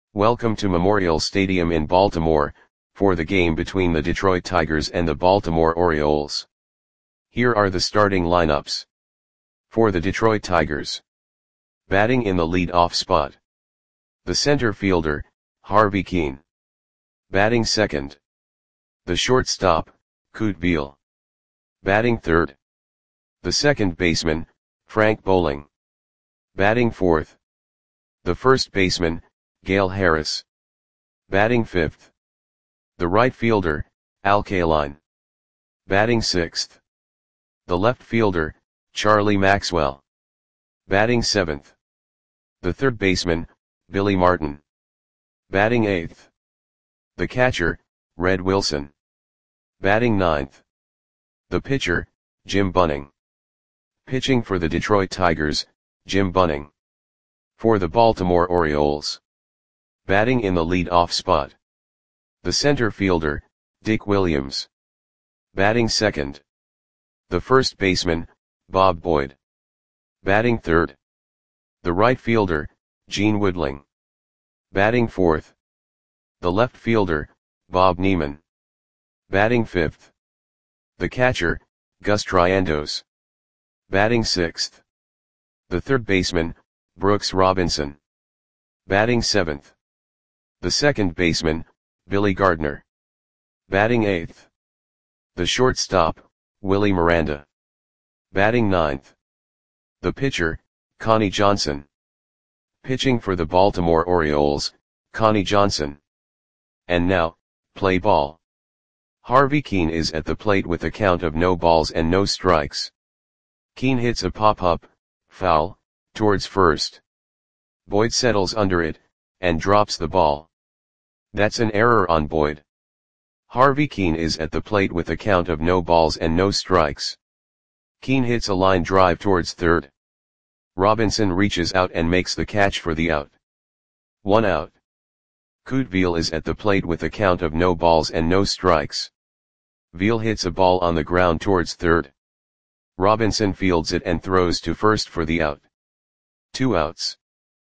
Welcome to Memorial Stadium in Baltimore, for the game between the Detroit Tigers and the Baltimore Orioles. Here are the starting lineups. For the Detroit Tigers. Batting in the lead-off spot. The center fielder, Harvey Kuenn. Batting second. The shortstop, Kute Biel. Batting third. The second baseman, Frank Boling. Batting fourth. The first baseman, Gale Harris. Batting fifth. The right fielder, Al Kaline. Batting sixth. The left fielder, Charlie Maxwell. Batting seventh. The third baseman, Billy Martin. Batting eighth. The catcher, Red Wilson. Batting ninth. The pitcher, Jim Bunning. Pitching for the Detroit Tigers, Jim Bunning. For the Baltimore Orioles. Batting in the lead-off spot. The center fielder, Dick Williams. Batting second. The first baseman, Bob Boyd. Batting third. The right fielder, Gene Woodling. Batting fourth. The left fielder, Bob Neiman. Batting fifth. The catcher, Gus Triandos. Batting sixth. The third baseman, Brooks Robinson. Batting seventh. The second baseman, Billy Gardner. Batting eighth. The shortstop, Willie Miranda. Batting ninth. The pitcher, Connie Johnson. Pitching for the Baltimore Orioles, Connie Johnson. And now, play ball. Harvey Kuenn is at the plate with a count of no balls and no strikes. Kuenn hits a pop-up, foul, towards first. Boyd settles under it, and drops the ball. That's an error on Boyd. Harvey Kuenn is at the plate with a count of no balls and no strikes. Kuenn hits a line drive towards third. Robinson reaches out and makes the catch for the out. 1 out. Kute Biel is at the plate with a count of no balls and no strikes. Biel hits a ball on the ground towards third. Robinson fields it and throws to first for the out. 2 outs.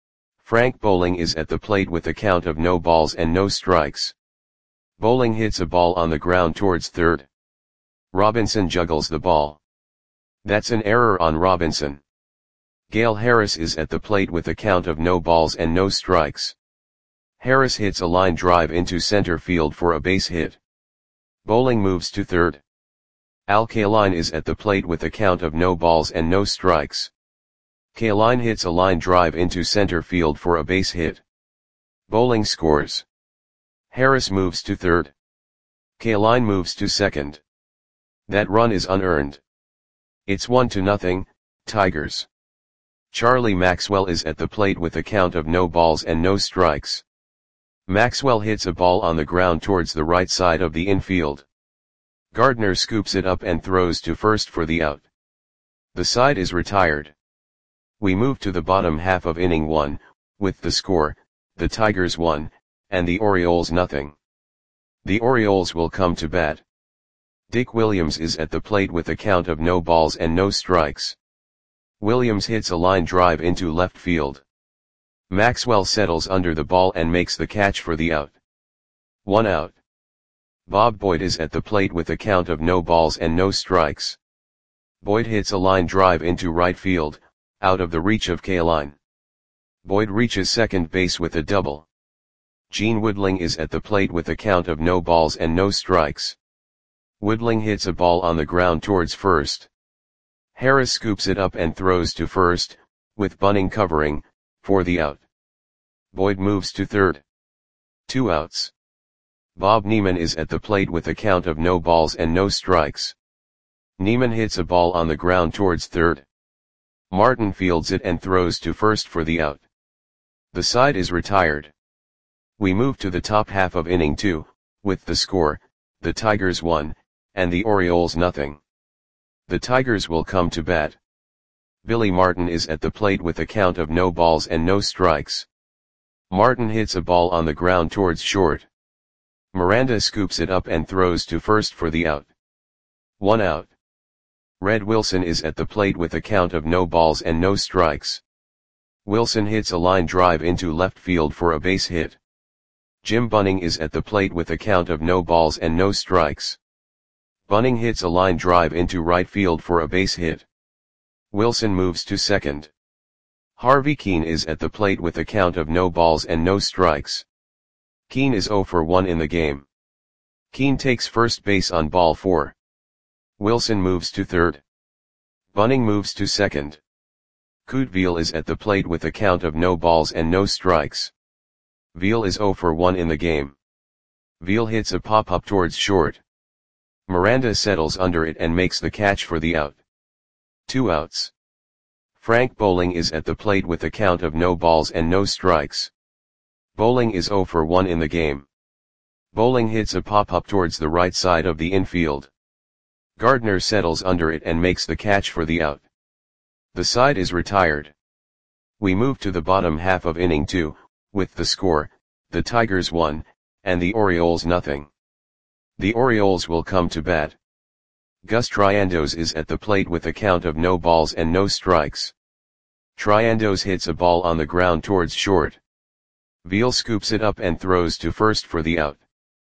Frank Boling is at the plate with a count of no balls and no strikes. Boling hits a ball on the ground towards third. Robinson juggles the ball. That's an error on Robinson. Gale Harris is at the plate with a count of no balls and no strikes. Harris hits a line drive into center field for a base hit. Boling moves to third. Al Kaline is at the plate with a count of no balls and no strikes. Kaline hits a line drive into center field for a base hit. Boling scores. Harris moves to third. Kaline moves to second. That run is unearned. It's 1-0, Tigers. Charlie Maxwell is at the plate with a count of no balls and no strikes. Maxwell hits a ball on the ground towards the right side of the infield. Gardner scoops it up and throws to first for the out. The side is retired. We move to the bottom half of inning 1, with the score, the Tigers 1, and the Orioles 0. The Orioles will come to bat. Dick Williams is at the plate with a count of no balls and no strikes. Williams hits a line drive into left field. Maxwell settles under the ball and makes the catch for the out. 1 out. Bob Boyd is at the plate with a count of no balls and no strikes. Boyd hits a line drive into right field, out of the reach of Kaline. Boyd reaches second base with a double. Gene Woodling is at the plate with a count of no balls and no strikes. Woodling hits a ball on the ground towards first. Harris scoops it up and throws to first, with Bunning covering, for the out. Boyd moves to third. 2 outs. Bob Neiman is at the plate with a count of no balls and no strikes. Neiman hits a ball on the ground towards third. Martin fields it and throws to first for the out. The side is retired. We move to the top half of inning 2, with the score, the Tigers 1, and the Orioles 0. The Tigers will come to bat. Billy Martin is at the plate with a count of no balls and no strikes. Martin hits a ball on the ground towards short. Miranda scoops it up and throws to first for the out. 1 out. Red Wilson is at the plate with a count of no balls and no strikes. Wilson hits a line drive into left field for a base hit. Jim Bunning is at the plate with a count of no balls and no strikes. Bunning hits a line drive into right field for a base hit. Wilson moves to second. Harvey Kuenn is at the plate with a count of no balls and no strikes. Kuenn is 0 for 1 in the game. Kuenn takes first base on ball 4. Wilson moves to third. Bunning moves to second. Kurt Veal is at the plate with a count of no balls and no strikes. Veal is 0 for 1 in the game. Veal hits a pop-up towards short. Miranda settles under it and makes the catch for the out. 2 outs. Frank Bowling is at the plate with a count of no balls and no strikes. Bowling is 0 for 1 in the game. Bowling hits a pop-up towards the right side of the infield. Gardner settles under it and makes the catch for the out. The side is retired. We move to the bottom half of inning 2, with the score, the Tigers 1, and the Orioles nothing. The Orioles will come to bat. Gus Triandos is at the plate with a count of no balls and no strikes. Triandos hits a ball on the ground towards short. Veal scoops it up and throws to first for the out.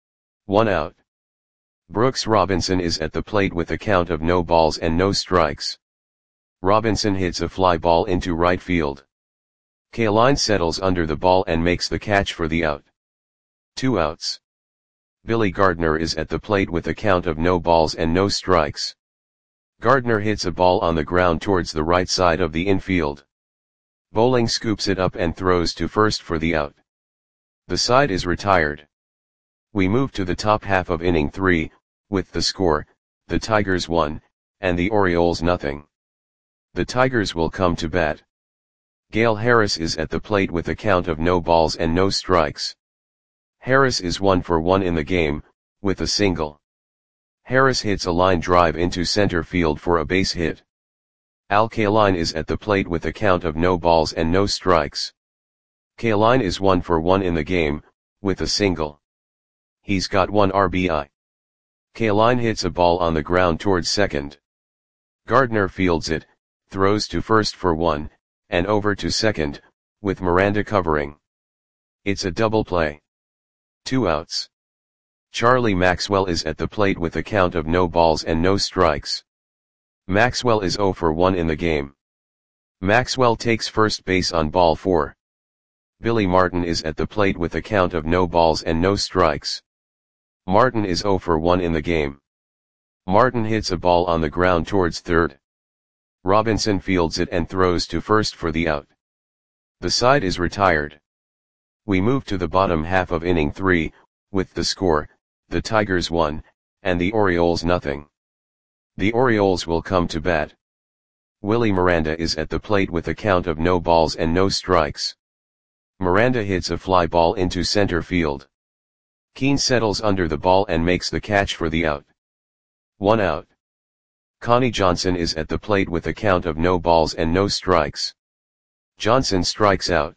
1 out. Brooks Robinson is at the plate with a count of no balls and no strikes. Robinson hits a fly ball into right field. Kaline settles under the ball and makes the catch for the out. 2 outs. Billy Gardner is at the plate with a count of no balls and no strikes. Gardner hits a ball on the ground towards the right side of the infield. Bowling scoops it up and throws to first for the out. The side is retired. We move to the top half of inning 3, with the score, the Tigers 1, and the Orioles nothing. The Tigers will come to bat. Gale Harris is at the plate with a count of no balls and no strikes. Harris is 1 for 1 in the game, with a single. Harris hits a line drive into center field for a base hit. Al Kaline is at the plate with a count of no balls and no strikes. Kaline is 1 for 1 in the game, with a single. He's got 1 RBI. Kaline hits a ball on the ground towards second. Gardner fields it, throws to first for 1, and over to second, with Miranda covering. It's a double play. 2 outs. Charlie Maxwell is at the plate with a count of no balls and no strikes. Maxwell is 0 for 1 in the game. Maxwell takes first base on ball 4. Billy Martin is at the plate with a count of no balls and no strikes. Martin is 0 for 1 in the game. Martin hits a ball on the ground towards third. Robinson fields it and throws to first for the out. The side is retired. We move to the bottom half of inning 3, with the score, the Tigers 1, and the Orioles nothing. The Orioles will come to bat. Willie Miranda is at the plate with a count of no balls and no strikes. Miranda hits a fly ball into center field. Kuenn settles under the ball and makes the catch for the out. 1 out. Connie Johnson is at the plate with a count of no balls and no strikes. Johnson strikes out.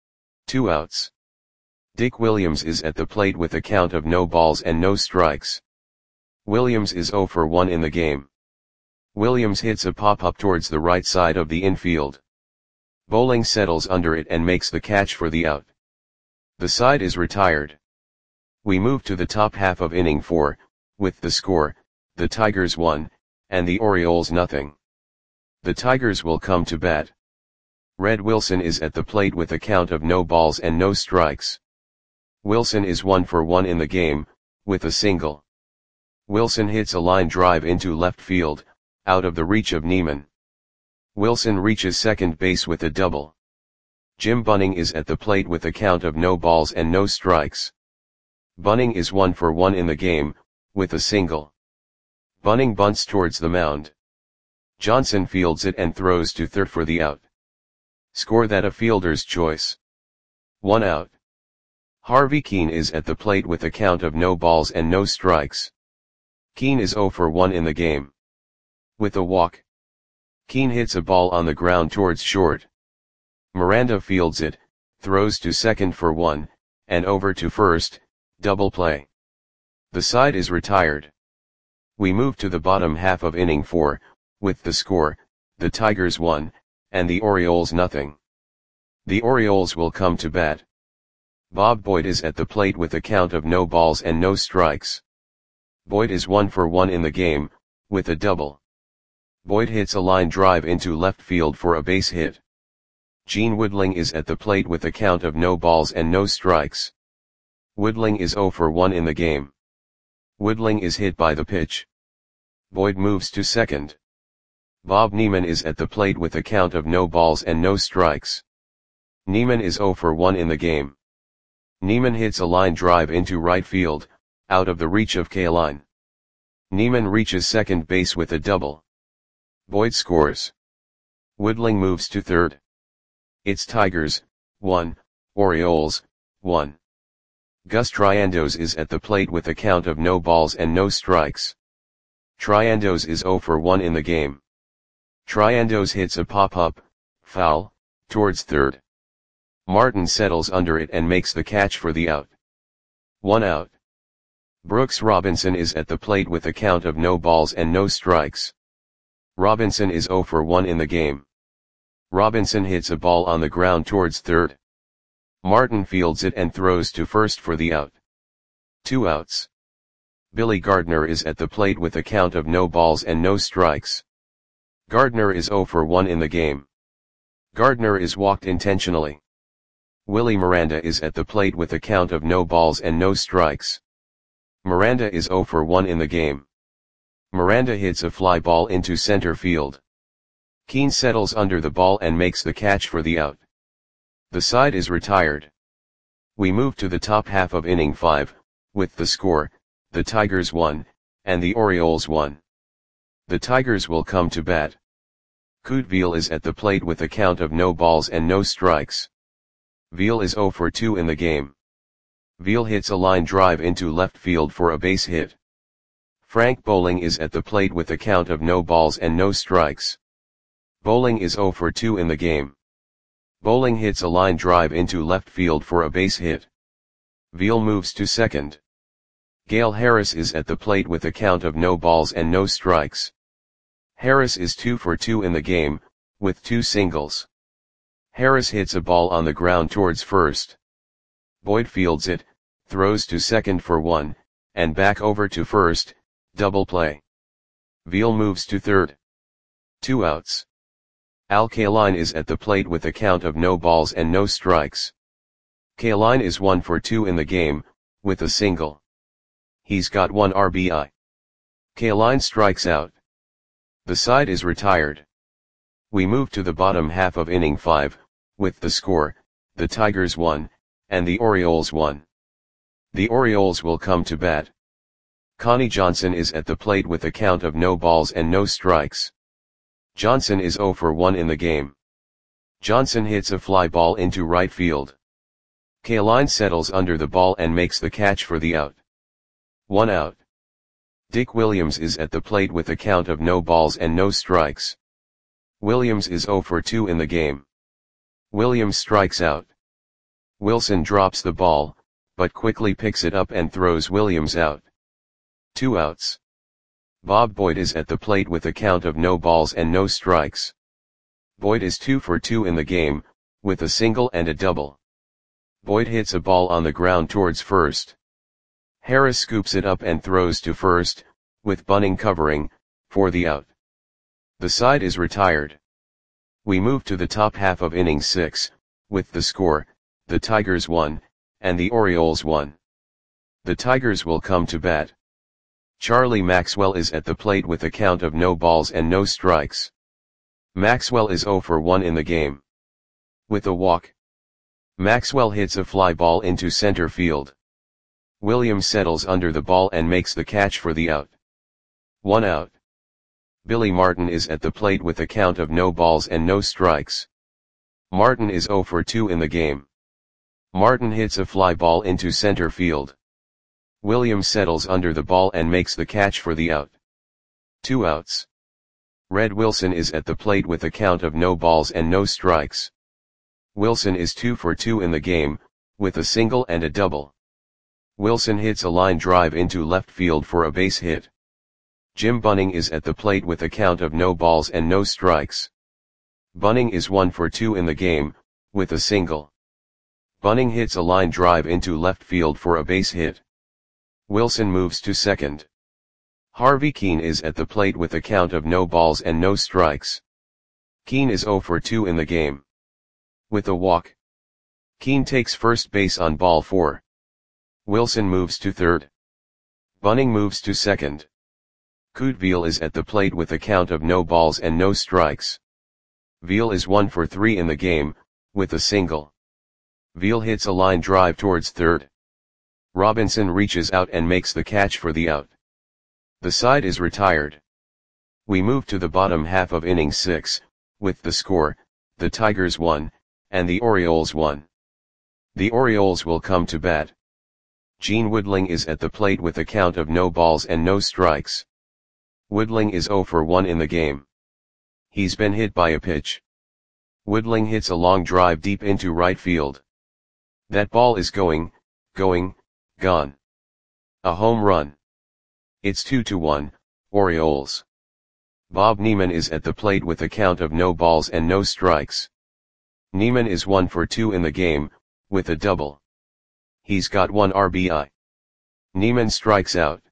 2 outs. Dick Williams is at the plate with a count of no balls and no strikes. Williams is 0 for 1 in the game. Williams hits a pop-up towards the right side of the infield. Bowling settles under it and makes the catch for the out. The side is retired. We move to the top half of inning 4, with the score, the Tigers 1, and the Orioles nothing. The Tigers will come to bat. Red Wilson is at the plate with a count of no balls and no strikes. Wilson is 1 for 1 in the game, with a single. Wilson hits a line drive into left field, out of the reach of Neiman. Wilson reaches second base with a double. Jim Bunning is at the plate with a count of no balls and no strikes. Bunning is 1 for 1 in the game, with a single. Bunning bunts towards the mound. Johnson fields it and throws to third for the out. Score that a fielder's choice. 1 out. Harvey Kuenn is at the plate with a count of no balls and no strikes. Kuenn is 0 for 1 in the game. With a walk. Kuenn hits a ball on the ground towards short. Miranda fields it, throws to second for 1, and over to first, double play. The side is retired. We move to the bottom half of inning 4, with the score, the Tigers 1, and the Orioles nothing. The Orioles will come to bat. Bob Boyd is at the plate with a count of no balls and no strikes. Boyd is 1 for 1 in the game, with a double. Boyd hits a line drive into left field for a base hit. Gene Woodling is at the plate with a count of no balls and no strikes. Woodling is 0 for 1 in the game. Woodling is hit by the pitch. Boyd moves to second. Bob Neiman is at the plate with a count of no balls and no strikes. Neiman is 0 for 1 in the game. Neiman hits a line drive into right field, out of the reach of Kaline. Neiman reaches second base with a double. Boyd scores. Woodling moves to third. It's Tigers, 1, Orioles, 1. Gus Triandos is at the plate with a count of no balls and no strikes. Triandos is 0 for 1 in the game. Triandos hits a pop-up, foul, towards third. Martin settles under it and makes the catch for the out. 1 out. Brooks Robinson is at the plate with a count of no balls and no strikes. Robinson is 0 for 1 in the game. Robinson hits a ball on the ground towards third. Martin fields it and throws to first for the out. 2 outs. Billy Gardner is at the plate with a count of no balls and no strikes. Gardner is 0 for 1 in the game. Gardner is walked intentionally. Willie Miranda is at the plate with a count of no balls and no strikes. Miranda is 0 for 1 in the game. Miranda hits a fly ball into center field. Keane settles under the ball and makes the catch for the out. The side is retired. We move to the top half of inning 5, with the score, the Tigers 1, and the Orioles 1. The Tigers will come to bat. Kute Veal is at the plate with a count of no balls and no strikes. Veal is 0 for 2 in the game. Veal hits a line drive into left field for a base hit. Frank Bowling is at the plate with a count of no balls and no strikes. Bowling is 0 for 2 in the game. Bowling hits a line drive into left field for a base hit. Veal moves to second. Gale Harris is at the plate with a count of no balls and no strikes. Harris is 2 for 2 in the game, with 2 singles. Harris hits a ball on the ground towards first. Boyd fields it, throws to second for 1, and back over to first, double play. Veal moves to third. 2 outs. Al Kaline is at the plate with a count of no balls and no strikes. Kaline is 1 for 2 in the game, with a single. He's got 1 RBI. Kaline strikes out. The side is retired. We move to the bottom half of inning 5, with the score, the Tigers 1, and the Orioles 1. The Orioles will come to bat. Connie Johnson is at the plate with a count of no balls and no strikes. Johnson is 0 for 1 in the game. Johnson hits a fly ball into right field. Kaline settles under the ball and makes the catch for the out. 1 out. Dick Williams is at the plate with a count of no balls and no strikes. Williams is 0 for 2 in the game. Williams strikes out. Wilson drops the ball, but quickly picks it up and throws Williams out. 2 outs. Bob Boyd is at the plate with a count of no balls and no strikes. Boyd is 2 for 2 in the game, with a single and a double. Boyd hits a ball on the ground towards first. Harris scoops it up and throws to first, with Bunning covering, for the out. The side is retired. We move to the top half of inning 6, with the score, the Tigers 1, and the Orioles 1. The Tigers will come to bat. Charlie Maxwell is at the plate with a count of no balls and no strikes. Maxwell is 0 for 1 in the game. With a walk. Maxwell hits a fly ball into center field. Williams settles under the ball and makes the catch for the out. 1 out. Billy Martin is at the plate with a count of no balls and no strikes. Martin is 0 for 2 in the game. Martin hits a fly ball into center field. Williams settles under the ball and makes the catch for the out. 2 outs. Red Wilson is at the plate with a count of no balls and no strikes. Wilson is 2 for 2 in the game, with a single and a double. Wilson hits a line drive into left field for a base hit. Jim Bunning is at the plate with a count of no balls and no strikes. Bunning is 1 for 2 in the game, with a single. Bunning hits a line drive into left field for a base hit. Wilson moves to second. Harvey Kuenn is at the plate with a count of no balls and no strikes. Kuenn is 0 for 2 in the game. With a walk, Kuenn takes first base on ball 4. Wilson moves to third. Bunning moves to second. Couteville is at the plate with a count of no balls and no strikes. Veal is 1 for 3 in the game, with a single. Veal hits a line drive towards third. Robinson reaches out and makes the catch for the out. The side is retired. We move to the bottom half of inning 6, with the score, the Tigers 1, and the Orioles 1. The Orioles will come to bat. Gene Woodling is at the plate with a count of no balls and no strikes. Woodling is 0 for 1 in the game. He's been hit by a pitch. Woodling hits a long drive deep into right field. That ball is gone. A home run. It's 2-1, Orioles. Bob Neiman is at the plate with a count of no balls and no strikes. Neiman is 1 for 2 in the game, with a double. He's got 1 RBI. Neiman strikes out.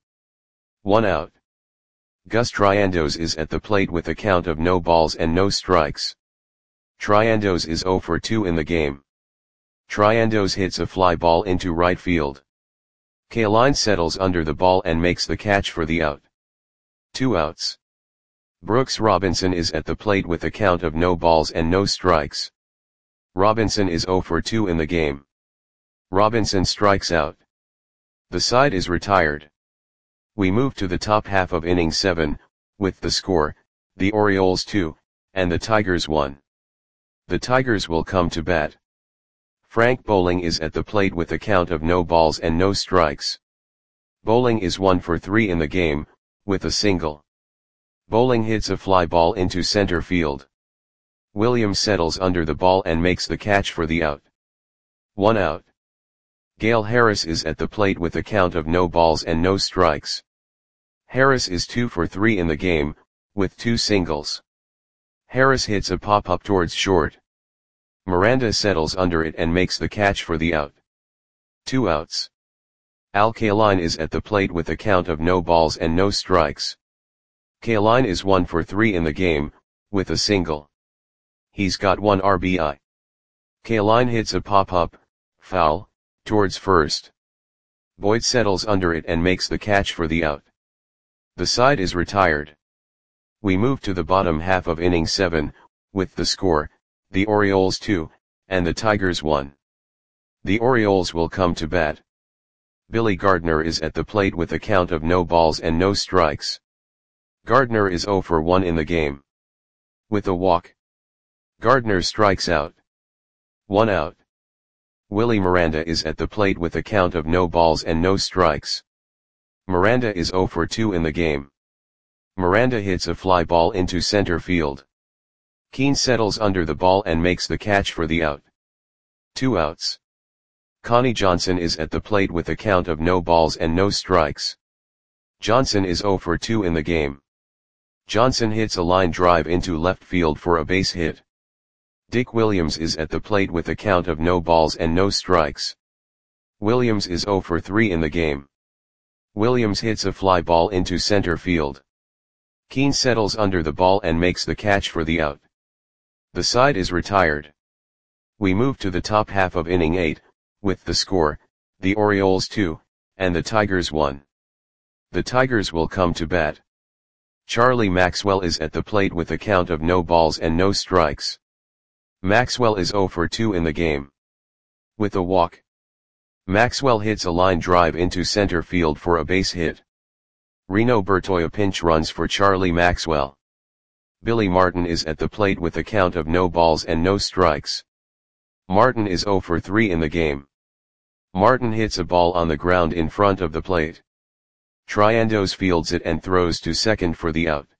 1 out. Gus Triandos is at the plate with a count of no balls and no strikes. Triandos is 0 for 2 in the game. Triandos hits a fly ball into right field. Kaline settles under the ball and makes the catch for the out. 2 outs. Brooks Robinson is at the plate with a count of no balls and no strikes. Robinson is 0 for 2 in the game. Robinson strikes out. The side is retired. We move to the top half of inning 7, with the score, the Orioles 2, and the Tigers 1. The Tigers will come to bat. Frank Bowling is at the plate with a count of no balls and no strikes. Bowling is 1 for 3 in the game, with a single. Bowling hits a fly ball into center field. Williams settles under the ball and makes the catch for the out. 1 out. Gale Harris is at the plate with a count of no balls and no strikes. Harris is 2 for 3 in the game, with 2 singles. Harris hits a pop-up towards short. Miranda settles under it and makes the catch for the out. 2 outs. Al Kaline is at the plate with a count of no balls and no strikes. Kaline is 1 for 3 in the game, with a single. He's got 1 RBI. Kaline hits a pop-up, foul, towards first. Boyd settles under it and makes the catch for the out. The side is retired. We move to the bottom half of inning 7, with the score, the Orioles 2, and the Tigers 1. The Orioles will come to bat. Billy Gardner is at the plate with a count of no balls and no strikes. Gardner is 0 for 1 in the game. With a walk, Gardner strikes out. 1 out. Willie Miranda is at the plate with a count of no balls and no strikes. Miranda is 0 for 2 in the game. Miranda hits a fly ball into center field. Kuenn settles under the ball and makes the catch for the out. 2 outs. Connie Johnson is at the plate with a count of no balls and no strikes. Johnson is 0 for 2 in the game. Johnson hits a line drive into left field for a base hit. Dick Williams is at the plate with a count of no balls and no strikes. Williams is 0 for 3 in the game. Williams hits a fly ball into center field. Kuenn settles under the ball and makes the catch for the out. The side is retired. We move to the top half of inning 8, with the score, the Orioles 2, and the Tigers 1. The Tigers will come to bat. Charlie Maxwell is at the plate with a count of no balls and no strikes. Maxwell is 0 for 2 in the game. With a walk, Maxwell hits a line drive into center field for a base hit. Reno Bertoia pinch runs for Charlie Maxwell. Billy Martin is at the plate with a count of no balls and no strikes. Martin is 0 for 3 in the game. Martin hits a ball on the ground in front of the plate. Triandos fields it and throws to second for the out.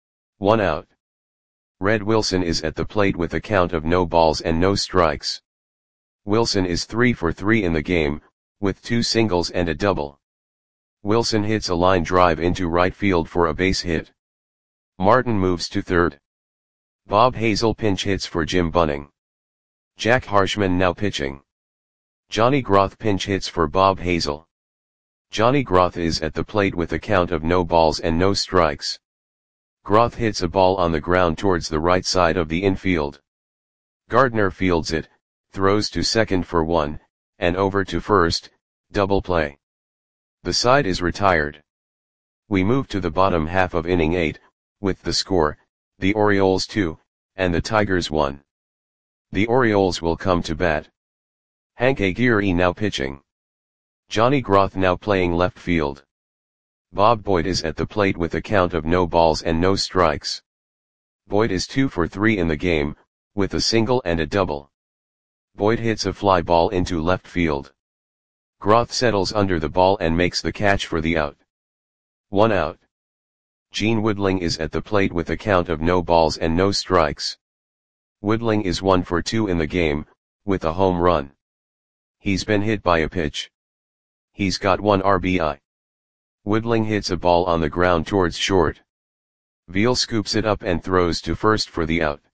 1 out. Red Wilson is at the plate with a count of no balls and no strikes. Wilson is 3 for 3 in the game, with 2 singles and a double. Wilson hits a line drive into right field for a base hit. Martin moves to third. Bob Hazel pinch hits for Jim Bunning. Jack Harshman now pitching. Johnny Groth pinch hits for Bob Hazel. Johnny Groth is at the plate with a count of no balls and no strikes. Groth hits a ball on the ground towards the right side of the infield. Gardner fields it, throws to second for one, and over to first, double play. The side is retired. We move to the bottom half of inning 8, with the score, the Orioles 2, and the Tigers 1. The Orioles will come to bat. Hank Aguirre now pitching. Johnny Groth now playing left field. Bob Boyd is at the plate with a count of no balls and no strikes. Boyd is 2 for 3 in the game, with a single and a double. Boyd hits a fly ball into left field. Groth settles under the ball and makes the catch for the out. 1 out. Gene Woodling is at the plate with a count of no balls and no strikes. Woodling is 1 for 2 in the game, with a home run. He's been hit by a pitch. He's got 1 RBI. Woodling hits a ball on the ground towards short. Veal scoops it up and throws to first for the out.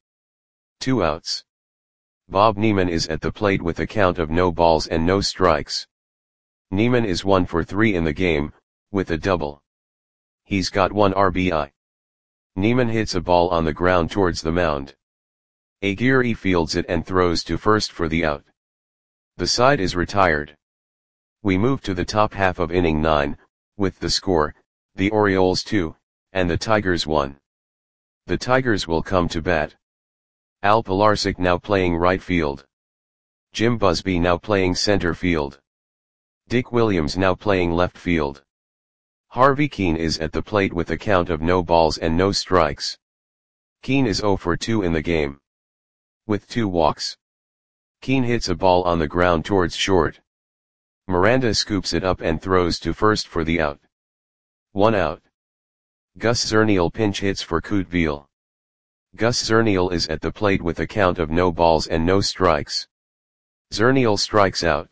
2 outs. Bob Neiman is at the plate with a count of no balls and no strikes. Neiman is 1 for 3 in the game, with a double. He's got 1 RBI. Neiman hits a ball on the ground towards the mound. Aguirre fields it and throws to first for the out. The side is retired. We move to the top half of inning 9, with the score, the Orioles 2, and the Tigers 1. The Tigers will come to bat. Al Pilarczyk now playing right field. Jim Busby now playing center field. Dick Williams now playing left field. Harvey Keene is at the plate with a count of no balls and no strikes. Keene is 0 for 2 in the game. With 2 walks. Keene hits a ball on the ground towards short. Miranda scoops it up and throws to first for the out. 1 out. Gus Zernial pinch hits for Kute Veal. Gus Zernial is at the plate with a count of no balls and no strikes. Zernial strikes out.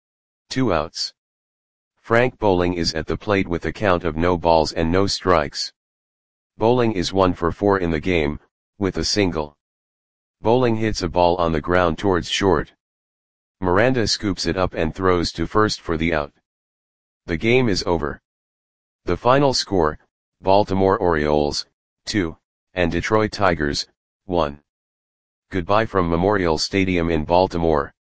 2 outs. Frank Bowling is at the plate with a count of no balls and no strikes. Bowling is 1 for 4 in the game, with a single. Bowling hits a ball on the ground towards short. Miranda scoops it up and throws to first for the out. The game is over. The final score, Baltimore Orioles, 2, and Detroit Tigers, 1. Goodbye from Memorial Stadium in Baltimore.